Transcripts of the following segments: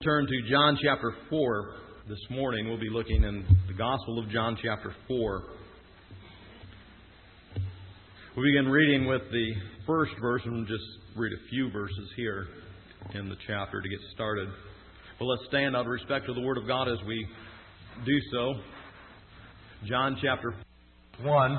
Turn to John chapter 4 this morning. We'll be looking in the Gospel of John chapter 4. We'll begin reading with the first verse, and we'll just read a few verses here in the chapter to get started. But let's stand out of respect to the Word of God as we do so. John chapter 1.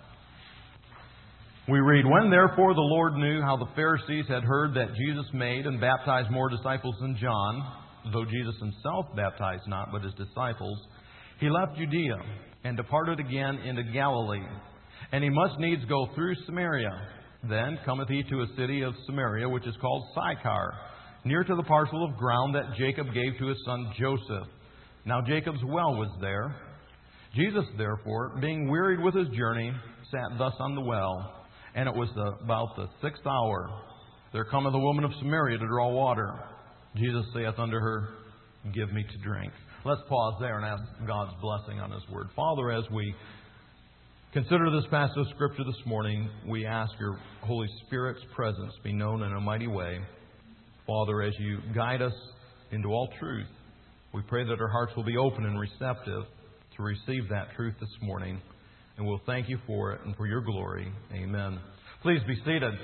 We read, "When therefore the Lord knew how the Pharisees had heard that Jesus made and baptized more disciples than John, though Jesus himself baptized not, but his disciples, he left Judea and departed again into Galilee. And he must needs go through Samaria. Then cometh he to a city of Samaria, which is called Sychar, near to the parcel of ground that Jacob gave to his son Joseph. Now Jacob's well was there. Jesus therefore, being wearied with his journey, sat thus on the well. And it was about the 6th hour. There cometh a woman of Samaria to draw water. Jesus saith unto her, Give me to drink." Let's pause there and ask God's blessing on His Word. Father, as we consider this passage of Scripture this morning, we ask Your Holy Spirit's presence be known in a mighty way. Father, as You guide us into all truth, we pray that our hearts will be open and receptive to receive that truth this morning. And we'll thank You for it and for Your glory. Amen. Please be seated.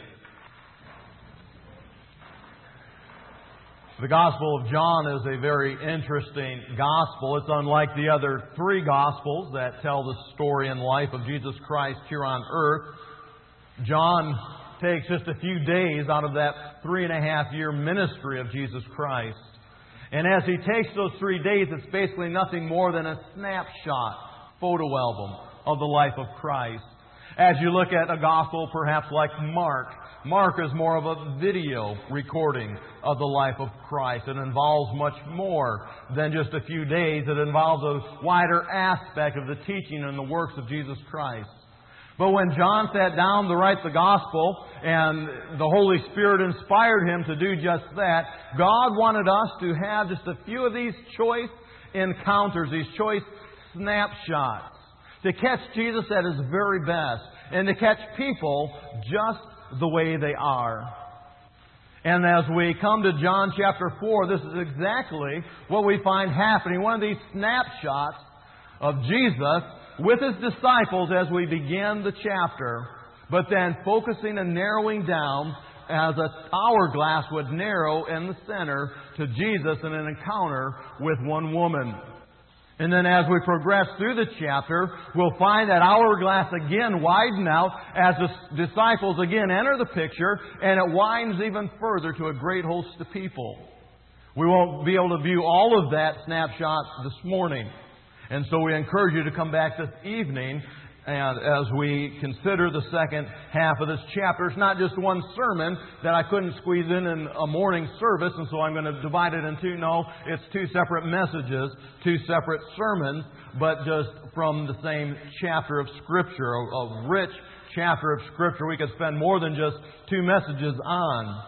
The Gospel of John is a very interesting Gospel. It's unlike the other three Gospels that tell the story and life of Jesus Christ here on earth. John takes just a few days out of that 3.5-year ministry of Jesus Christ. And as he takes those 3 days, it's basically nothing more than a snapshot, photo album of the life of Christ. As you look at a Gospel perhaps like Mark is more of a video recording of the life of Christ. It involves much more than just a few days. It involves a wider aspect of the teaching and the works of Jesus Christ. But when John sat down to write the Gospel and the Holy Spirit inspired him to do just that, God wanted us to have just a few of these choice encounters, these choice snapshots, to catch Jesus at His very best and to catch people just the way they are. And as we come to John chapter 4, this is exactly what we find happening. One of these snapshots of Jesus with His disciples as we begin the chapter, but then focusing and narrowing down as an hourglass would narrow in the center to Jesus in an encounter with one woman. And then as we progress through the chapter, we'll find that hourglass again widen out as the disciples again enter the picture, and it widens even further to a great host of people. We won't be able to view all of that snapshot this morning. And so we encourage you to come back this evening and as we consider the second half of this chapter. It's not just one sermon that I couldn't squeeze in a morning service, and so I'm going to divide it in two. No, it's two separate messages, two separate sermons, but just from the same chapter of Scripture, a rich chapter of Scripture we could spend more than just two messages on.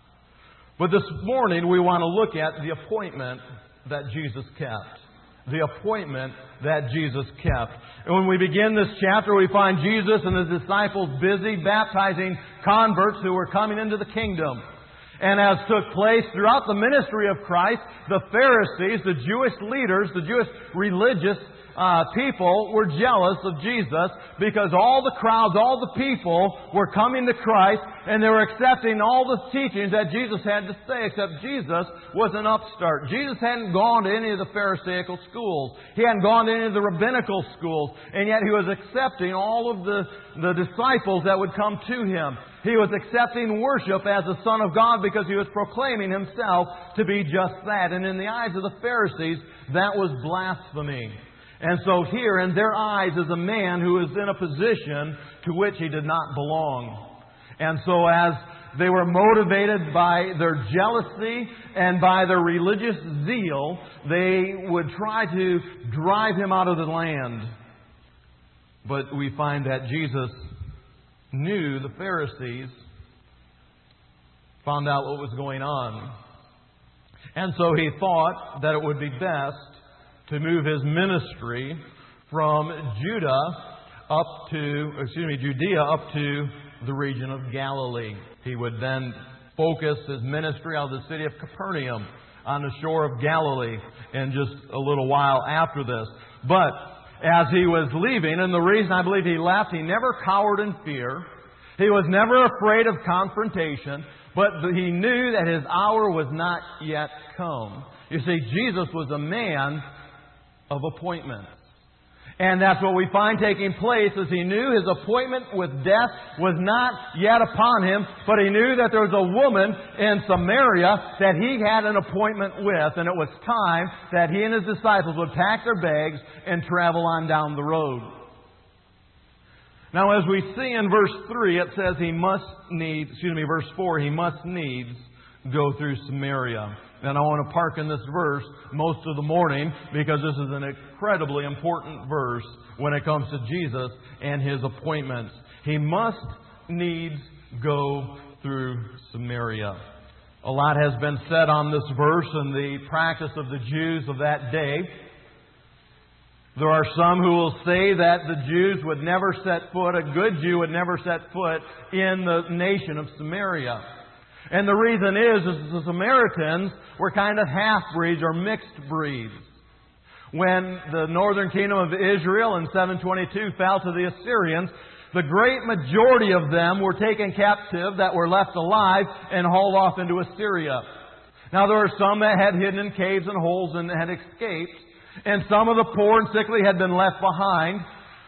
But this morning we want to look at the appointment that Jesus kept. The appointment that Jesus kept. And when we begin this chapter, we find Jesus and His disciples busy baptizing converts who were coming into the kingdom. And as took place throughout the ministry of Christ, the Pharisees, the Jewish leaders, the Jewish religious people were jealous of Jesus because all the crowds, all the people were coming to Christ and they were accepting all the teachings that Jesus had to say, except Jesus was an upstart. Jesus hadn't gone to any of the Pharisaical schools. He hadn't gone to any of the rabbinical schools. And yet He was accepting all of the disciples that would come to Him. He was accepting worship as the Son of God because He was proclaiming Himself to be just that. And in the eyes of the Pharisees, that was blasphemy. And so here in their eyes is a man who is in a position to which he did not belong. And so as they were motivated by their jealousy and by their religious zeal, they would try to drive Him out of the land. But we find that Jesus knew the Pharisees, found out what was going on. And so He thought that it would be best to move His ministry from Judea up to the region of Galilee. He would then focus His ministry out of the city of Capernaum, on the shore of Galilee in just a little while after this. But as He was leaving, and the reason I believe He left, He never cowered in fear. He was never afraid of confrontation, but He knew that His hour was not yet come. You see, Jesus was a man of appointments. And that's what we find taking place, is He knew His appointment with death was not yet upon Him, but He knew that there was a woman in Samaria that He had an appointment with, and it was time that He and His disciples would pack their bags and travel on down the road. Now, as we see in verse 3, it says verse 4, He must needs go through Samaria. And I want to park in this verse most of the morning because this is an incredibly important verse when it comes to Jesus and His appointments. He must needs go through Samaria. A lot has been said on this verse and the practice of the Jews of that day. There are some who will say that the Jews would never set foot, a good Jew would never set foot in the nation of Samaria. And the reason is the Samaritans were kind of half-breeds or mixed breeds. When the northern kingdom of Israel in 722 fell to the Assyrians, the great majority of them were taken captive that were left alive and hauled off into Assyria. Now there were some that had hidden in caves and holes and had escaped, and some of the poor and sickly had been left behind.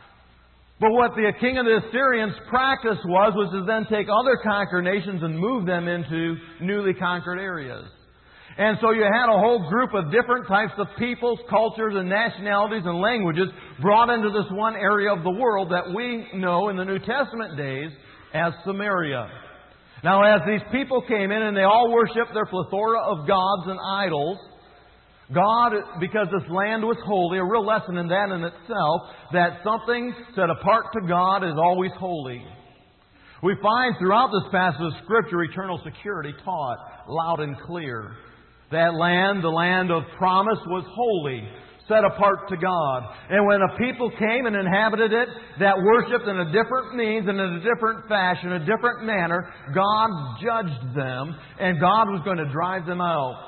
But what the king of the Assyrians' practice was to then take other conquered nations and move them into newly conquered areas. And so you had a whole group of different types of peoples, cultures, and nationalities and languages brought into this one area of the world that we know in the New Testament days as Samaria. Now, as these people came in and they all worshiped their plethora of gods and idols, God, because this land was holy, a real lesson in that in itself, that something set apart to God is always holy. We find throughout this passage of Scripture eternal security taught loud and clear. That land, the land of promise, was holy, set apart to God. And when a people came and inhabited it that worshipped in a different means and in a different fashion, a different manner, God judged them and God was going to drive them out.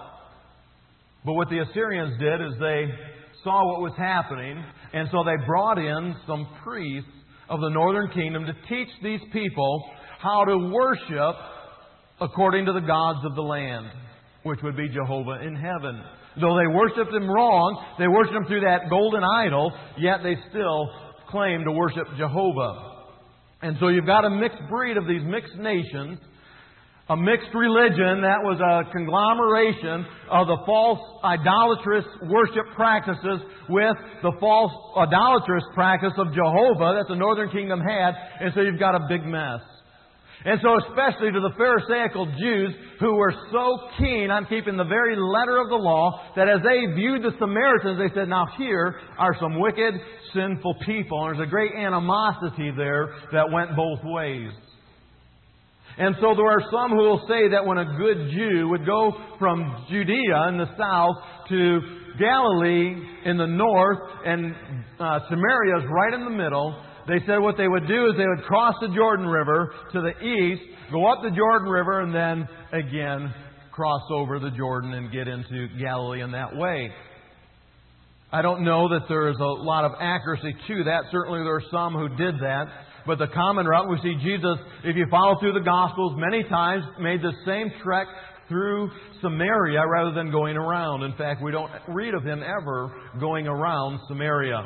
But what the Assyrians did is they saw what was happening, and so they brought in some priests of the northern kingdom to teach these people how to worship according to the gods of the land, which would be Jehovah in heaven. Though they worshipped Him wrong, they worshipped Him through that golden idol, yet they still claim to worship Jehovah. And so you've got a mixed breed of these mixed nations, a mixed religion that was a conglomeration of the false idolatrous worship practices with the false idolatrous practice of Jehovah that the northern kingdom had. And so you've got a big mess. And so especially to the Pharisaical Jews who were so keen on keeping the very letter of the law that as they viewed the Samaritans, they said, now here are some wicked, sinful people. And there's a great animosity there that went both ways. And so there are some who will say that when a good Jew would go from Judea in the south to Galilee in the north and Samaria is right in the middle, they said what they would do is they would cross the Jordan River to the east, go up the Jordan River, and then again cross over the Jordan and get into Galilee in that way. I don't know that there is a lot of accuracy to that. Certainly there are some who did that. But the common route, we see Jesus, if you follow through the Gospels, many times made the same trek through Samaria rather than going around. In fact, we don't read of Him ever going around Samaria.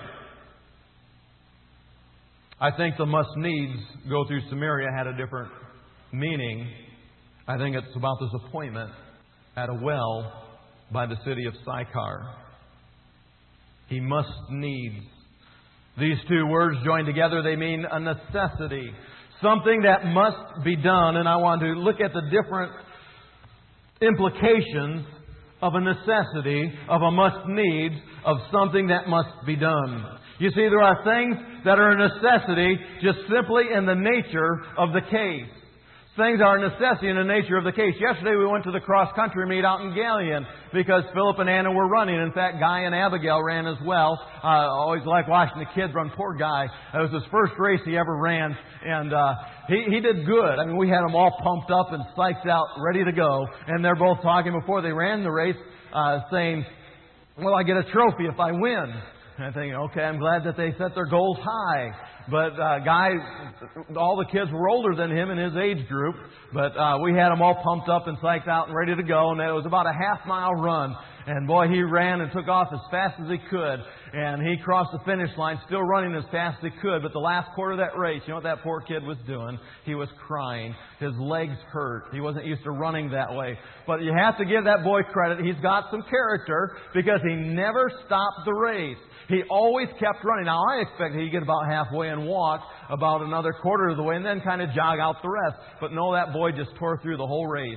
I think the must needs go through Samaria had a different meaning. I think it's about this appointment at a well by the city of Sychar. He must needs. These two words joined together, they mean a necessity. Something that must be done. And I want to look at the different implications of a necessity, of a must need, of something that must be done. You see, there are things that are a necessity just simply in the nature of the case. Things are a necessity in the nature of the case. Yesterday we went to the cross-country meet out in Galion because Philip and Anna were running. In fact, Guy and Abigail ran as well. I always like watching the kids run. Poor Guy. It was his first race he ever ran, and he did good. I mean, we had them all pumped up and psyched out, ready to go. And they're both talking before they ran the race. saying, well, I get a trophy if I win. And I think, okay, I'm glad that they set their goals high. But all the kids were older than him in his age group. But we had them all pumped up and psyched out and ready to go. And it was about a half-mile run. And boy, he ran and took off as fast as he could. And he crossed the finish line still running as fast as he could. But the last quarter of that race, you know what that poor kid was doing? He was crying. His legs hurt. He wasn't used to running that way. But you have to give that boy credit. He's got some character because he never stopped the race. He always kept running. Now, I expected he'd get about halfway and walk about another quarter of the way and then kind of jog out the rest. But no, that boy just tore through the whole race.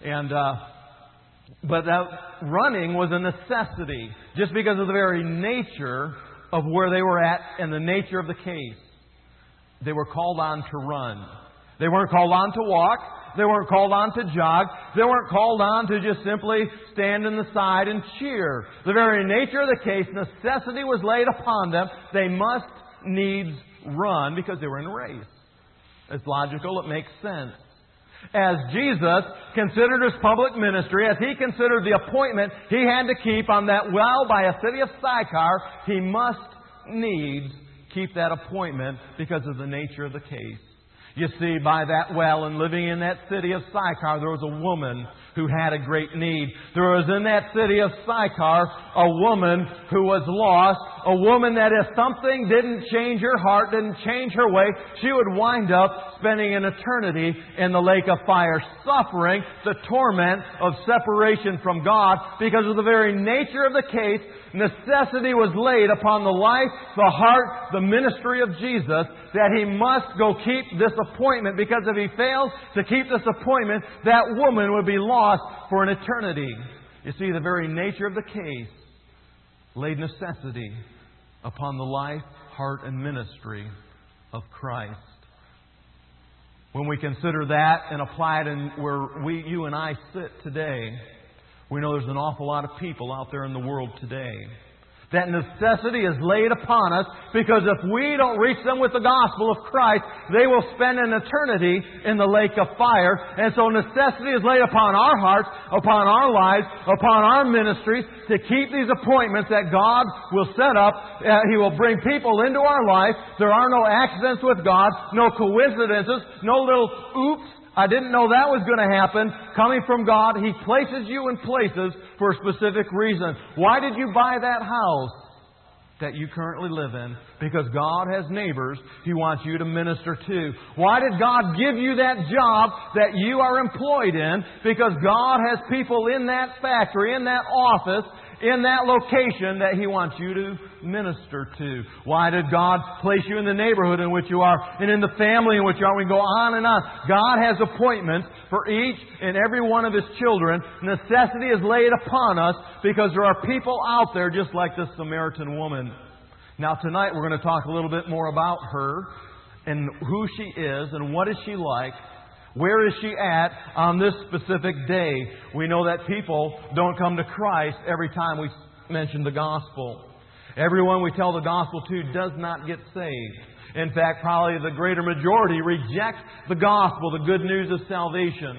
But that running was a necessity just because of the very nature of where they were at and the nature of the case. They were called on to run. They weren't called on to walk. They weren't called on to jog. They weren't called on to just simply stand in the side and cheer. The very nature of the case, necessity was laid upon them. They must needs run because they were in a race. It's logical. It makes sense. As Jesus considered His public ministry, as He considered the appointment He had to keep on that well by a city of Sychar, He must needs keep that appointment because of the nature of the case. You see, by that well and living in that city of Sychar, there was a woman who had a great need. There was in that city of Sychar a woman who was lost, a woman that if something didn't change her heart, didn't change her way, she would wind up spending an eternity in the lake of fire, suffering the torment of separation from God because of the very nature of the case. Necessity was laid upon the life, the heart, the ministry of Jesus that He must go keep this appointment, because if He fails to keep this appointment, that woman would be lost for an eternity. You see, the very nature of the case laid necessity upon the life, heart, and ministry of Christ. When we consider that and apply it in where you and I sit today, we know there's an awful lot of people out there in the world today. That necessity is laid upon us because if we don't reach them with the gospel of Christ, they will spend an eternity in the lake of fire. And so necessity is laid upon our hearts, upon our lives, upon our ministries to keep these appointments that God will set up. He will bring people into our life. There are no accidents with God, no coincidences, no little oops. I didn't know that was going to happen. Coming from God, He places you in places for a specific reason. Why did you buy that house that you currently live in? Because God has neighbors He wants you to minister to. Why did God give you that job that you are employed in? Because God has people in that factory, in that office, in that location that He wants you to minister to. Why did God place you in the neighborhood in which you are and in the family in which you are? We go on and on. God has appointments for each and every one of His children. Necessity is laid upon us because there are people out there just like this Samaritan woman. Now tonight we're going to talk a little bit more about her and who she is and what is she like. Where is she at on this specific day? We know that people don't come to Christ every time we mention the gospel. Everyone we tell the gospel to does not get saved. In fact, probably the greater majority reject the gospel, the good news of salvation.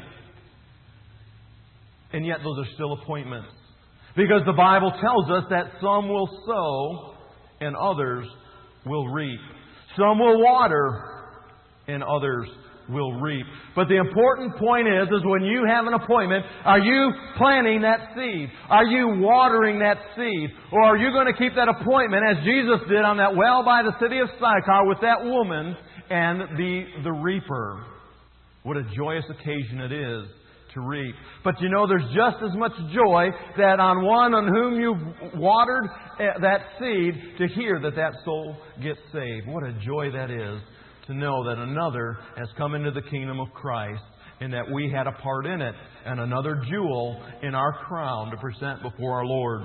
And yet those are still appointments. Because the Bible tells us that some will sow and others will reap. Some will water and others will reap. But the important point is when you have an appointment, are you planting that seed? Are you watering that seed? Or are you going to keep that appointment as Jesus did on that well by the city of Sychar with that woman and the reaper? What a joyous occasion it is to reap. But you know, there's just as much joy that on one on whom you've watered that seed to hear that soul gets saved. What a joy that is to know that another has come into the kingdom of Christ and that we had a part in it and another jewel in our crown to present before our Lord.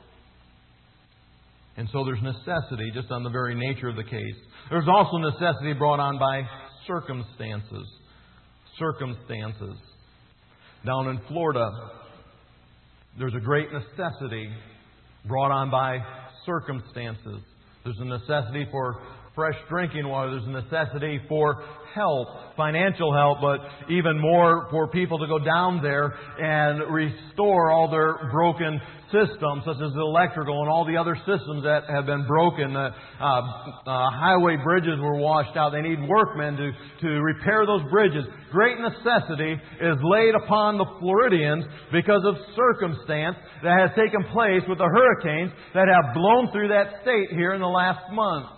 And so there's necessity just on the very nature of the case. There's also necessity brought on by circumstances. Circumstances. Down in Florida, there's a great necessity brought on by circumstances. There's a necessity for fresh drinking water. There's a necessity for help, financial help, but even more for people to go down there and restore all their broken systems, such as the electrical and all the other systems that have been broken. Highway bridges were washed out. They need workmen to repair those bridges. Great necessity is laid upon the Floridians because of circumstance that has taken place with the hurricanes that have blown through that state here in the last month.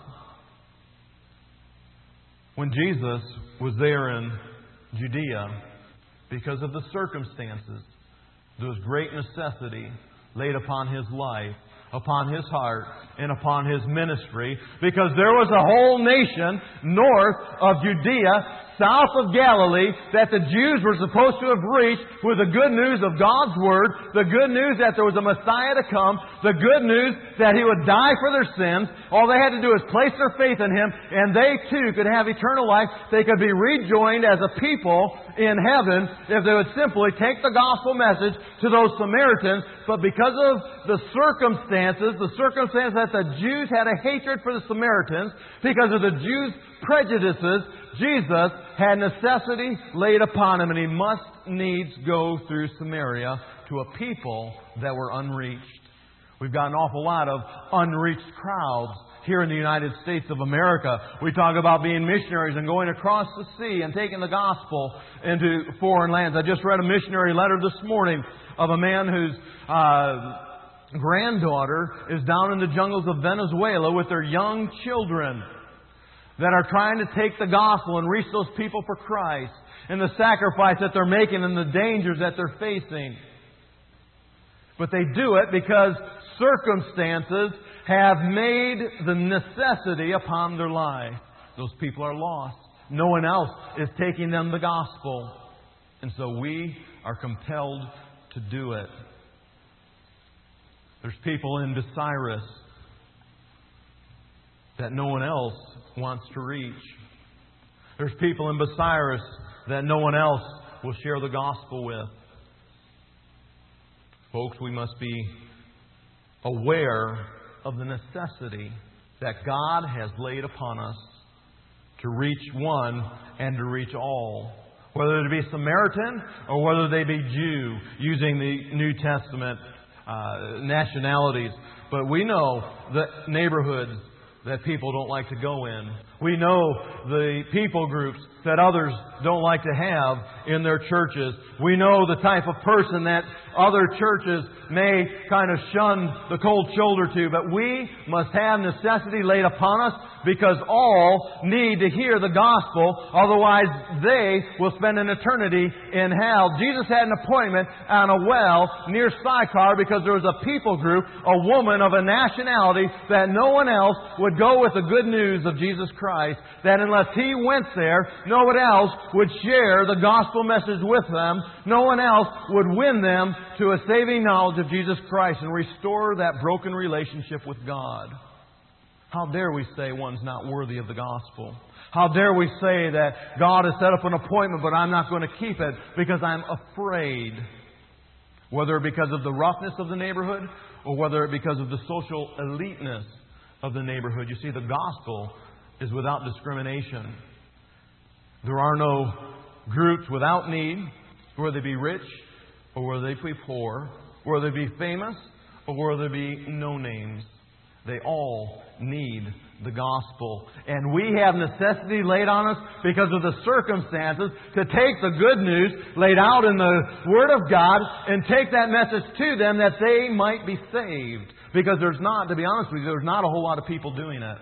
When Jesus was there in Judea, because of the circumstances, there was great necessity laid upon His life, upon His heart, and upon His ministry, because there was a whole nation north of Judea, south of Galilee, that the Jews were supposed to have reached with the good news of God's Word, the good news that there was a Messiah to come, the good news that He would die for their sins. All they had to do was place their faith in Him, and they too could have eternal life. They could be rejoined as a people in heaven if they would simply take the gospel message to those Samaritans. But because of the circumstance that the Jews had a hatred for the Samaritans, because of the Jews' prejudices, Jesus had necessity laid upon Him, and He must needs go through Samaria to a people that were unreached. We've got an awful lot of unreached crowds here in the United States of America. We talk about being missionaries and going across the sea and taking the gospel into foreign lands. I just read a missionary letter this morning of a man whose granddaughter is down in the jungles of Venezuela with their young children that are trying to take the gospel and reach those people for Christ, and the sacrifice that they're making and the dangers that they're facing. But they do it because circumstances have made the necessity upon their life. Those people are lost. No one else is taking them the gospel. And so we are compelled to do it. There's people in Bucyrus that no one else wants to reach. There's people in Bucyrus that no one else will share the gospel with. Folks, we must be aware of the necessity that God has laid upon us to reach one and to reach all. Whether they be Samaritan or whether they be Jew, using the New Testament nationalities. But we know the neighborhoods that people don't like to go in. We know the people groups that others don't like to have in their churches. We know the type of person that other churches may kind of shun the cold shoulder to. But we must have necessity laid upon us because all need to hear the gospel. Otherwise, they will spend an eternity in hell. Jesus had an appointment on a well near Sychar because there was a people group, a woman of a nationality, that no one else would go with the good news of Jesus Christ. That unless He went there, no one else would share the gospel message with them. No one else would win them to a saving knowledge of Jesus Christ and restore that broken relationship with God. How dare we say one's not worthy of the gospel? How dare we say that God has set up an appointment, but I'm not going to keep it because I'm afraid? Whether because of the roughness of the neighborhood or whether because of the social eliteness of the neighborhood. You see, the gospel is without discrimination. There are no groups without need, whether they be rich or whether they be poor, whether they be famous or whether they be no names. They all need the gospel. And we have necessity laid on us because of the circumstances to take the good news laid out in the Word of God and take that message to them that they might be saved. Because there's not, to be honest with you, there's not a whole lot of people doing it.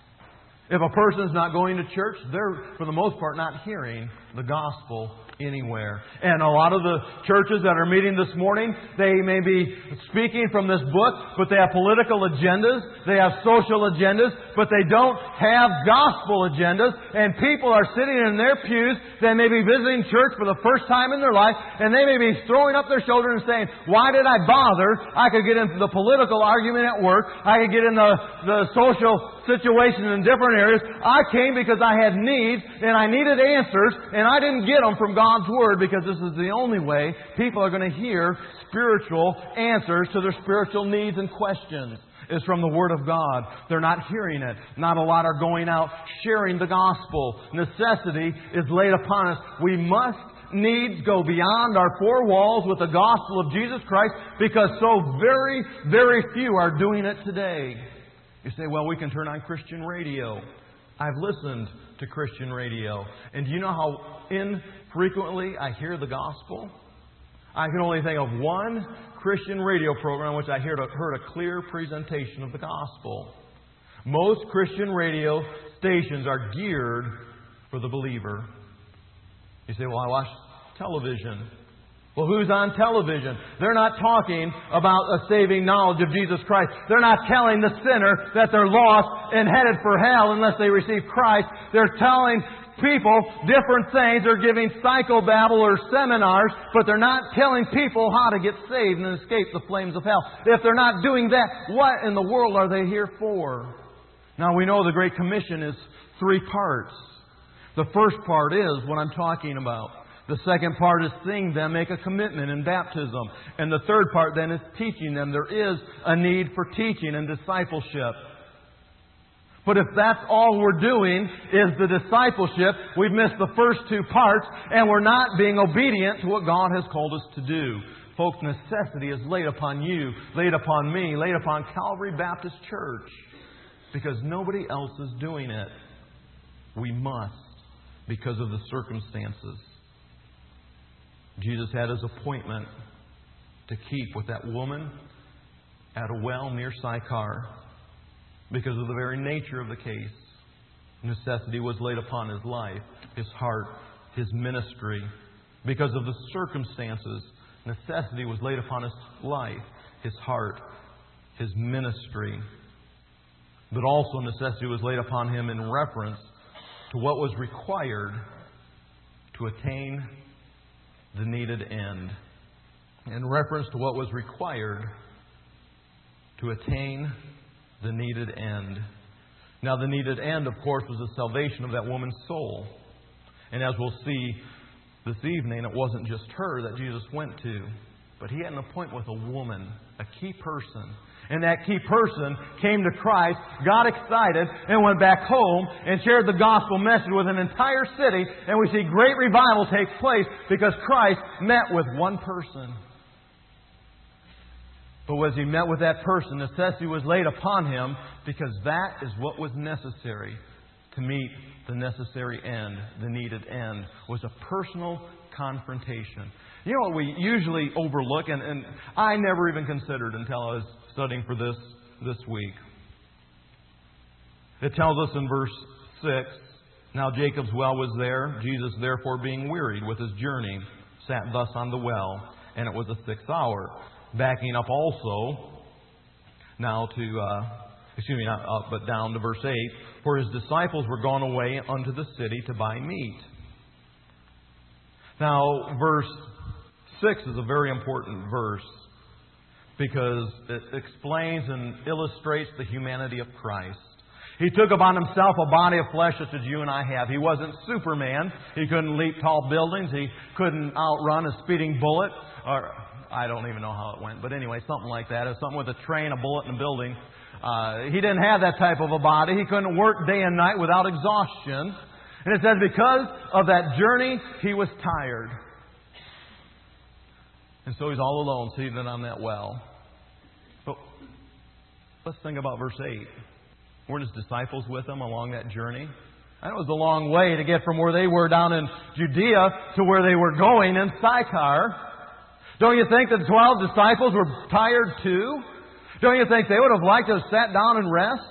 If a person's not going to church, they're, for the most part, not hearing the gospel anywhere. And a lot of the churches that are meeting this morning, they may be speaking from this book, but they have political agendas, they have social agendas, but they don't have gospel agendas. And people are sitting in their pews, they may be visiting church for the first time in their life, and they may be throwing up their shoulders and saying, why did I bother? I could get into the political argument at work, I could get in the social situation in different areas. I came because I had needs, and I needed answers, and I didn't get them from God's Word because this is the only way people are going to hear spiritual answers to their spiritual needs and questions. is from the Word of God. They're not hearing it. Not a lot are going out sharing the gospel. Necessity is laid upon us. We must needs go beyond our four walls with the gospel of Jesus Christ, because so very, very few are doing it today. You say, well, we can turn on Christian radio. I've listened to Christian radio. And do you know how infrequently I hear the gospel? I can only think of one Christian radio program which I heard a clear presentation of the gospel. Most Christian radio stations are geared for the believer. You say, well, I watch television. Well, who's on television? They're not talking about a saving knowledge of Jesus Christ. They're not telling the sinner that they're lost and headed for hell unless they receive Christ. They're telling people different things. They're giving psychobabble or seminars, but they're not telling people how to get saved and escape the flames of hell. If they're not doing that, what in the world are they here for? Now, we know the Great Commission is 3 parts. The first part is what I'm talking about. The second part is seeing them make a commitment in baptism. And the third part then is teaching them. There is a need for teaching and discipleship. But if that's all we're doing is the discipleship, we've missed the first 2 parts, and we're not being obedient to what God has called us to do. Folks, necessity is laid upon you, laid upon me, laid upon Calvary Baptist Church, because nobody else is doing it. We must, because of the circumstances. Jesus had His appointment to keep with that woman at a well near Sychar. Because of the very nature of the case, necessity was laid upon His life, His heart, His ministry. Because of the circumstances, necessity was laid upon His life, His heart, His ministry. But also necessity was laid upon Him in reference to what was required to attain the needed end. In reference to what was required to attain the needed end. Now, the needed end, of course, was the salvation of that woman's soul. And as we'll see this evening, it wasn't just her that Jesus went to, but He had an appointment with a woman, a key person. And that key person came to Christ, got excited, and went back home and shared the gospel message with an entire city. And we see great revival take place because Christ met with one person. But as He met with that person, necessity was laid upon Him, because that is what was necessary to meet the necessary end, the needed end, was a personal confrontation. You know what we usually overlook, and I never even considered until I was studying for this week. It tells us in verse 6, now Jacob's well was there. Jesus, therefore, being wearied with His journey, sat thus on the well, and it was the 6th hour. Backing up also now to, but down to verse 8, for His disciples were gone away unto the city to buy meat. Now, verse 6 is a very important verse, because it explains and illustrates the humanity of Christ. He took upon Himself a body of flesh such as you and I have. He wasn't Superman. He couldn't leap tall buildings. He couldn't outrun a speeding bullet. Or I don't even know how it went. But anyway, something like that. It was something with a train, a bullet, and a building. He didn't have that type of a body. He couldn't work day and night without exhaustion. And it says because of that journey, He was tired. And so He's all alone, seated on that well. But let's think about verse 8. Weren't His disciples with Him along that journey? That was a long way to get from where they were down in Judea to where they were going in Sychar. Don't you think the 12 disciples were tired too? Don't you think they would have liked to have sat down and rest?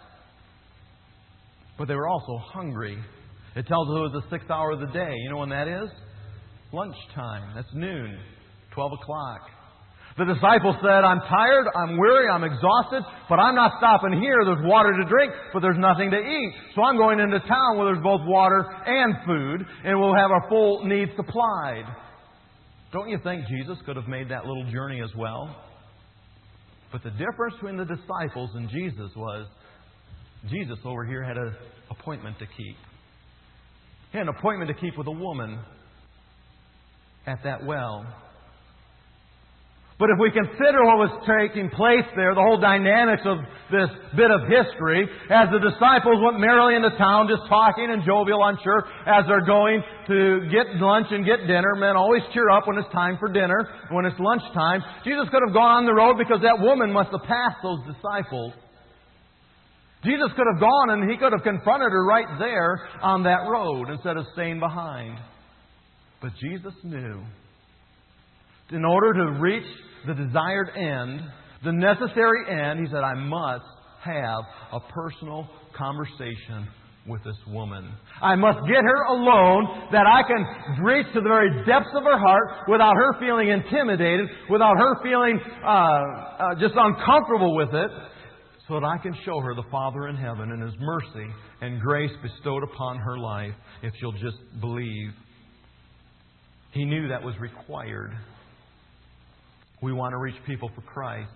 But they were also hungry. It tells us it was the 6th hour of the day. You know when that is? Lunchtime. That's noon. 12 o'clock. The disciples said, I'm tired, I'm weary, I'm exhausted, but I'm not stopping here. There's water to drink, but there's nothing to eat. So I'm going into town where there's both water and food, and we'll have our full needs supplied. Don't you think Jesus could have made that little journey as well? But the difference between the disciples and Jesus was, Jesus over here had an appointment to keep. He had an appointment to keep with a woman at that well. But if we consider what was taking place there, the whole dynamics of this bit of history, as the disciples went merrily into town, just talking and jovial, I'm sure, as they're going to get lunch and get dinner. Men always cheer up when it's time for dinner, when it's lunchtime. Jesus could have gone on the road because that woman must have passed those disciples. Jesus could have gone and He could have confronted her right there on that road instead of staying behind. But Jesus knew, in order to reach the desired end, the necessary end, He said, I must have a personal conversation with this woman. I must get her alone, that I can reach to the very depths of her heart without her feeling intimidated, without her feeling just uncomfortable with it, so that I can show her the Father in heaven and His mercy and grace bestowed upon her life if she'll just believe. He knew that was required. We want to reach people for Christ.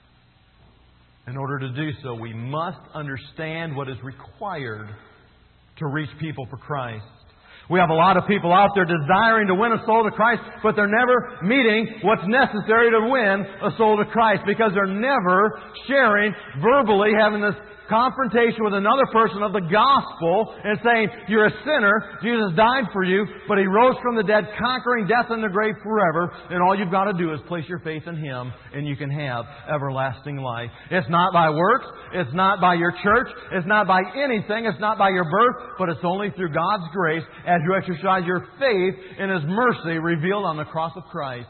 In order to do so, we must understand what is required to reach people for Christ. We have a lot of people out there desiring to win a soul to Christ, but they're never meeting what's necessary to win a soul to Christ, because they're never sharing verbally, having this confrontation with another person of the gospel and saying, you're a sinner, Jesus died for you, but He rose from the dead, conquering death and the grave forever, and all you've got to do is place your faith in Him and you can have everlasting life. It's not by works, it's not by your church, it's not by anything, it's not by your birth, but it's only through God's grace as you exercise your faith in His mercy revealed on the cross of Christ.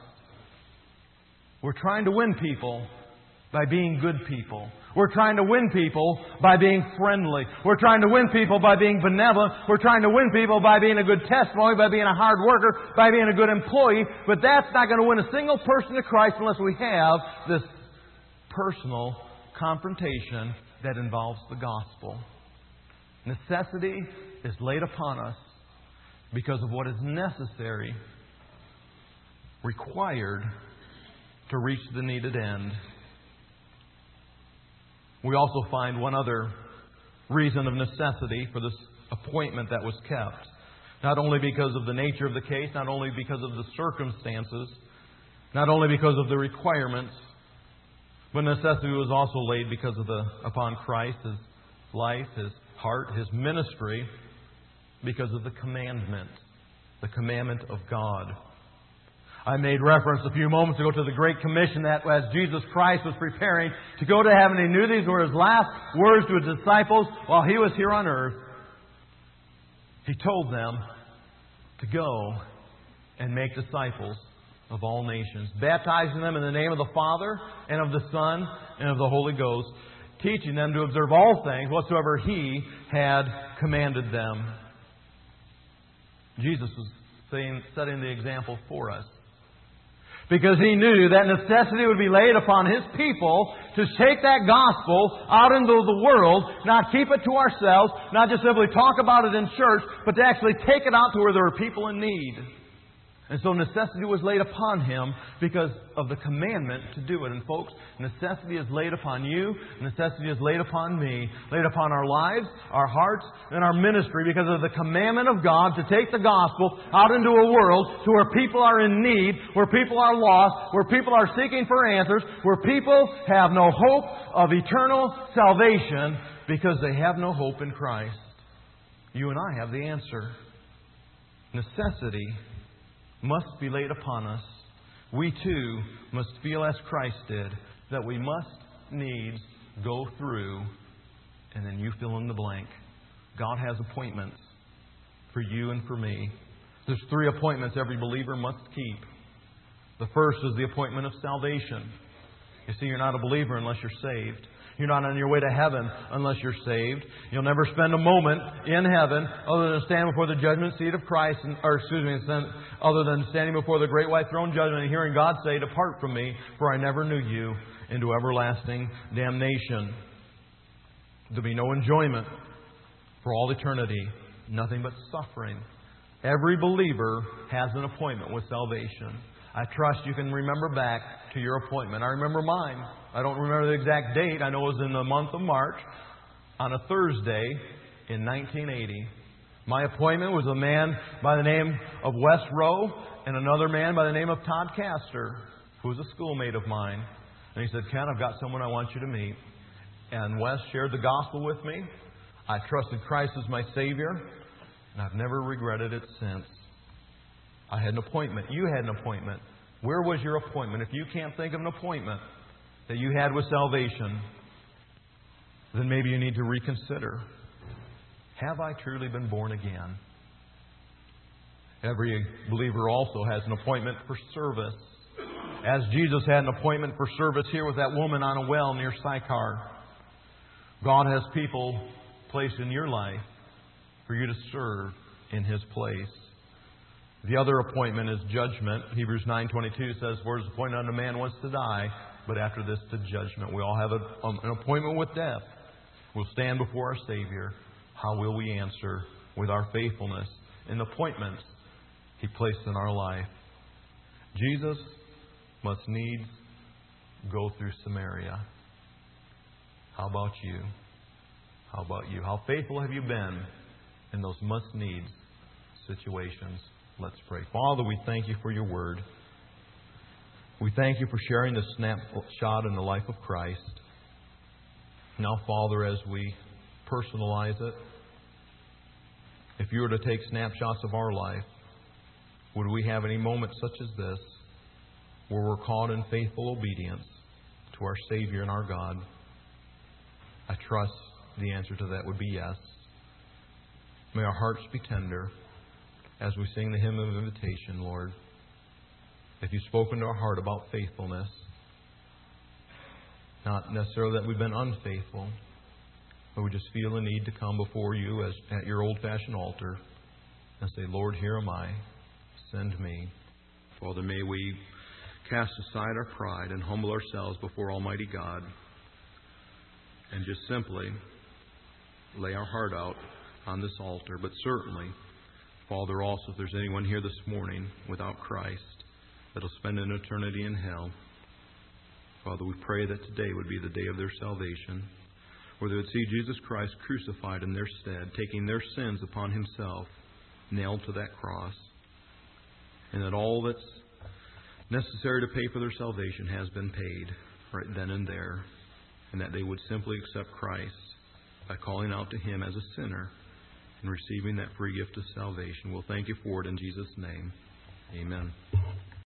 We're trying to win people by being good people. We're trying to win people by being friendly. We're trying to win people by being benevolent. We're trying to win people by being a good testimony, by being a hard worker, by being a good employee. But that's not going to win a single person to Christ unless we have this personal confrontation that involves the gospel. Necessity is laid upon us because of what is necessary, required to reach the needed end. We also find one other reason of necessity for this appointment that was kept. Not only because of the nature of the case, not only because of the circumstances, not only because of the requirements, but necessity was also laid because of upon Christ, His life, His heart, His ministry, because of the commandment of God. I made reference a few moments ago to the Great Commission that as Jesus Christ was preparing to go to heaven, He knew these were His last words to His disciples while He was here on earth. He told them to go and make disciples of all nations, baptizing them in the name of the Father and of the Son and of the Holy Ghost, teaching them to observe all things whatsoever He had commanded them. Jesus was setting the example for us, because He knew that necessity would be laid upon His people to take that gospel out into the world, not keep it to ourselves, not just simply talk about it in church, but to actually take it out to where there are people in need. And so necessity was laid upon Him because of the commandment to do it. And folks, necessity is laid upon you, necessity is laid upon me, laid upon our lives, our hearts, and our ministry because of the commandment of God to take the gospel out into a world to where people are in need, where people are lost, where people are seeking for answers, where people have no hope of eternal salvation because they have no hope in Christ. You and I have the answer. Necessity must be laid upon us. We too must feel as Christ did, that we must needs go through, and then you fill in the blank. God has appointments for you and for me. There's 3 appointments every believer must keep. The first is the appointment of salvation. You see, you're not a believer unless you're saved. You're not on your way to heaven unless you're saved. You'll never spend a moment in heaven other than stand before the judgment seat of Christ, other than standing before the great white throne judgment and hearing God say, "Depart from me, for I never knew you," into everlasting damnation. There'll be no enjoyment for all eternity, nothing but suffering. Every believer has an appointment with salvation. I trust you can remember back to your appointment. I remember mine. I don't remember the exact date. I know it was in the month of March on a Thursday in 1980. My appointment was a man by the name of Wes Rowe and another man by the name of Todd Castor, who was a schoolmate of mine. And he said, Ken, I've got someone I want you to meet. And Wes shared the gospel with me. I trusted Christ as my Savior, and I've never regretted it since. I had an appointment. You had an appointment. Where was your appointment? If you can't think of an appointment that you had with salvation, then maybe you need to reconsider. Have I truly been born again? Every believer also has an appointment for service. As Jesus had an appointment for service here with that woman on a well near Sychar, God has people placed in your life for you to serve in His place. The other appointment is judgment. Hebrews 9:22 says, "For it is appointed unto man once to die, but after this to judgment." We all have an appointment with death. We'll stand before our Savior. How will we answer with our faithfulness in the appointments He placed in our life? Jesus must needs go through Samaria. How about you? How about you? How faithful have you been in those must-needs situations? Let's pray. Father, we thank You for Your Word. We thank You for sharing the snapshot in the life of Christ. Now, Father, as we personalize it, if You were to take snapshots of our life, would we have any moments such as this where we're caught in faithful obedience to our Savior and our God? I trust the answer to that would be yes. May our hearts be tender as we sing the hymn of invitation, Lord. If You've spoken to our heart about faithfulness, not necessarily that we've been unfaithful, but we just feel the need to come before You as at Your old-fashioned altar and say, Lord, here am I. Send me. Father, may we cast aside our pride and humble ourselves before Almighty God and just simply lay our heart out on this altar. But certainly, Father, also, if there's anyone here this morning without Christ that'll spend an eternity in hell, Father, we pray that today would be the day of their salvation, where they would see Jesus Christ crucified in their stead, taking their sins upon Himself, nailed to that cross, and that all that's necessary to pay for their salvation has been paid right then and there, and that they would simply accept Christ by calling out to Him as a sinner and receiving that free gift of salvation. We'll thank You for it in Jesus' name. Amen.